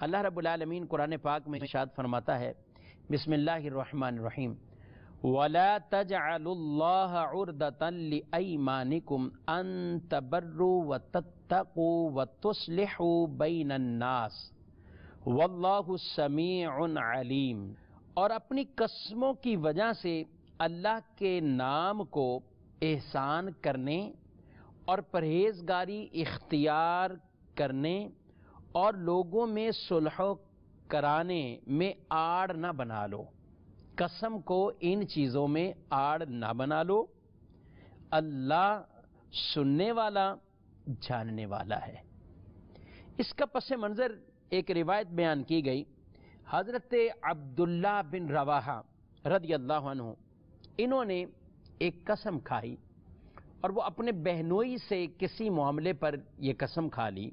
اللہ رب العالمین قرآن پاک میں ارشاد فرماتا ہے، بسم اللہ الرحمن الرحیم، وَلَا تَجْعَلُوا اللَّهَ عُرْدَةً لِأَيْمَانِكُمْ أَن تَبَرُّوا وَتَتَّقُوا وَتُصْلِحُوا بَيْنَ النَّاسِ وَاللَّهُ سَمِيعٌ عَلِيمٌ۔ اور اپنی قسموں کی وجہ سے اللہ کے نام کو احسان کرنے اور پرہیزگاری اختیار کرنے اور لوگوں میں صلح کرانے میں آڑ نہ بنا لو۔ قسم کو ان چیزوں میں آڑ نہ بنا لو، اللہ سننے والا جاننے والا ہے۔ اس کا پس منظر ایک روایت بیان کی گئی، حضرت عبداللہ بن رواحہ رضی اللہ عنہ، انہوں نے ایک قسم کھائی اور وہ اپنے بہنوئی سے کسی معاملے پر یہ قسم کھا لی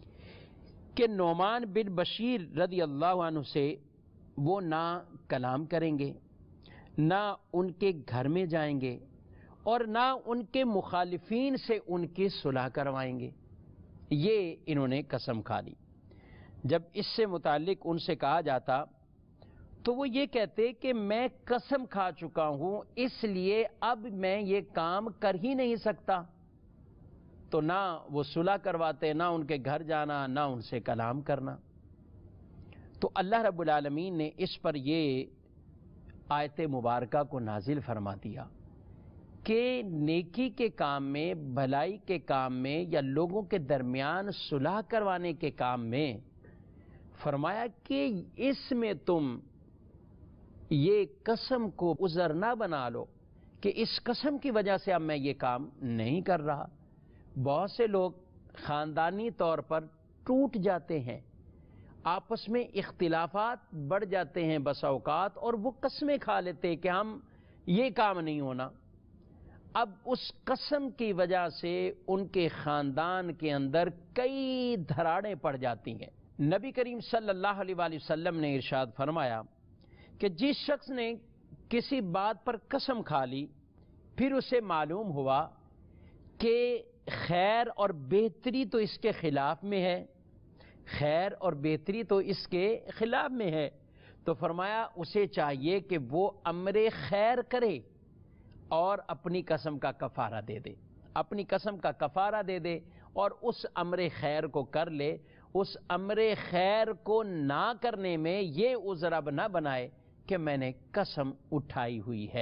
کہ نعمان بن بشیر رضی اللہ عنہ سے وہ نہ کلام کریں گے، نہ ان کے گھر میں جائیں گے اور نہ ان کے مخالفین سے ان کی صلح کروائیں گے۔ یہ انہوں نے قسم کھا لی۔ جب اس سے متعلق ان سے کہا جاتا تو وہ یہ کہتے کہ میں قسم کھا چکا ہوں، اس لیے اب میں یہ کام کر ہی نہیں سکتا۔ تو نہ وہ صلح کرواتے، نہ ان کے گھر جانا، نہ ان سے کلام کرنا۔ تو اللہ رب العالمین نے اس پر یہ آیت مبارکہ کو نازل فرما دیا کہ نیکی کے کام میں، بھلائی کے کام میں یا لوگوں کے درمیان صلح کروانے کے کام میں فرمایا کہ اس میں تم یہ قسم کو عذر نہ بنا لو کہ اس قسم کی وجہ سے اب میں یہ کام نہیں کر رہا۔ بہت سے لوگ خاندانی طور پر ٹوٹ جاتے ہیں، آپس میں اختلافات بڑھ جاتے ہیں بسا اوقات، اور وہ قسمیں کھا لیتے کہ ہم یہ کام نہیں ہونا۔ اب اس قسم کی وجہ سے ان کے خاندان کے اندر کئی دھراڑیں پڑ جاتی ہیں۔ نبی کریم صلی اللہ علیہ وآلہ وسلم نے ارشاد فرمایا کہ جس شخص نے کسی بات پر قسم کھا لی، پھر اسے معلوم ہوا کہ خیر اور بہتری تو اس کے خلاف میں ہے، خیر اور بہتری تو اس کے خلاف میں ہے، تو فرمایا اسے چاہیے کہ وہ امر خیر کرے اور اپنی قسم کا کفارہ دے دے، اپنی قسم کا کفارہ دے دے اور اس امر خیر کو کر لے۔ اس امر خیر کو نہ کرنے میں یہ عذر اب نہ بنائے کہ میں نے قسم اٹھائی ہوئی ہے۔